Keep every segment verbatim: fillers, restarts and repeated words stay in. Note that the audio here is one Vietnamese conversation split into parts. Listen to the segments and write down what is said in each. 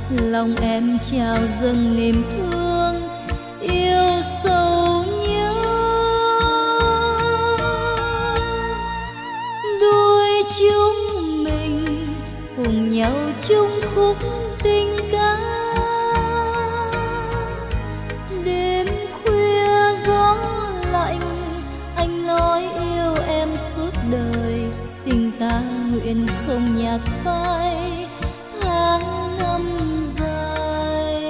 lòng em trào dâng niềm thương yêu sâu nhớ. Đôi chúng mình cùng nhau chung khúc tình ca, đêm khuya gió lạnh anh nói yêu em suốt đời, tình ta nguyện không nhạt phai tháng năm dài.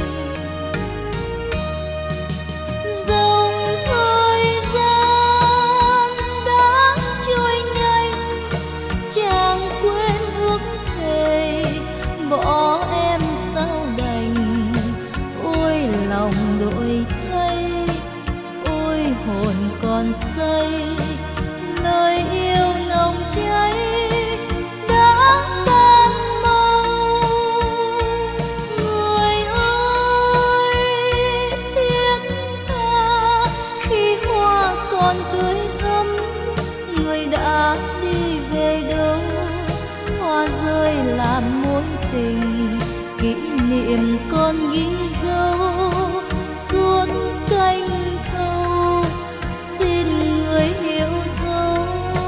Dòng thời gian đã trôi nhanh, chàng quên ước thề bỏ em sao đành. Ôi lòng đổi thay, ôi hồn còn say, lời yêu nồng cháy đã tan màu. Người ơi thiết tha khi hoa còn tươi thắm, người đã đi về đâu, hoa rơi làm mối tình, kỷ niệm còn ghi dấu suốt cánh thâu. Xin người hiểu thấu,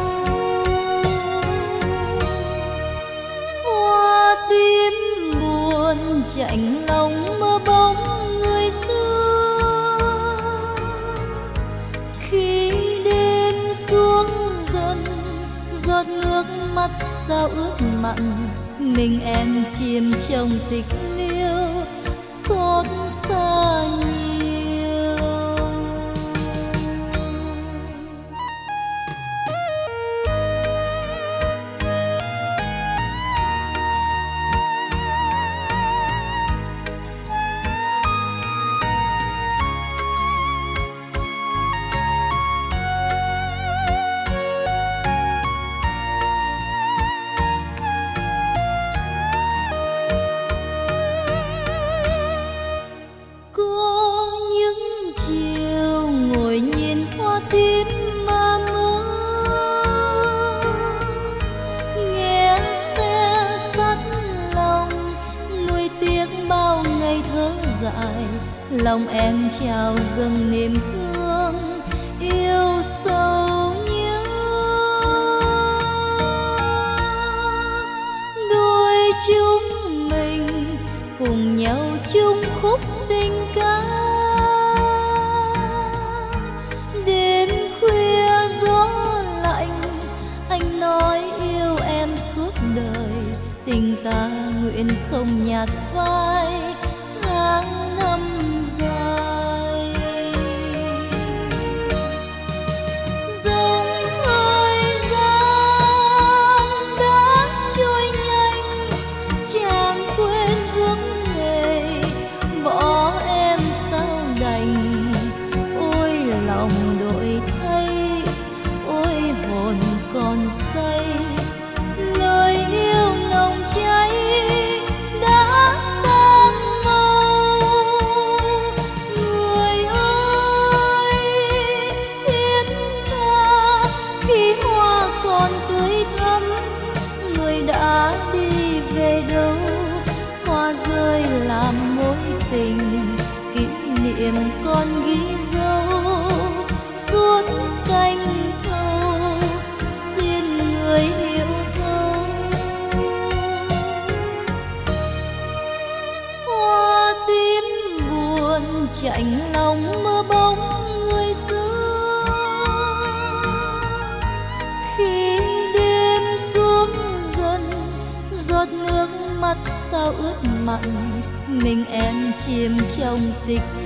hoa tím buồn chạnh lòng mơ bóng người xưa. Khi đêm xuống dần, giọt nước mắt sao ướt mặn, mình em chìm trong tịch liêu xót xa nhiều. Tím mà mơ nghe xe sắt lòng, nuối tiếc bao ngày thơ dại, lòng em trào dâng niềm thương yêu sâu nhớ. Đôi chúng mình cùng nhau chung khúc tình ca, đêm khuya gió lạnh anh nói yêu em suốt đời, tình ta nguyện không nhạt phai tháng năm dài. Dòng thời gian đã trôi nhanh, chàng quên ước thề bỏ em sao đành. Ôi lòng đổi thay, ôi hồn còn say, lời yêu nồng cháy đã tan màu. Người ơi thiết tha khi hoa còn tươi thắm, người đã đi về đâu, hoa rơi làm mối tình, kỷ niệm còn ghi dấu suốt cánh thâu. Xin người hiểu thấu, hoa tím buồn chạnh lòng mơ bóng người xưa. Khi đêm xuống dần, giọt nước mắt sao ướt mặn, mình em chìm trong tịch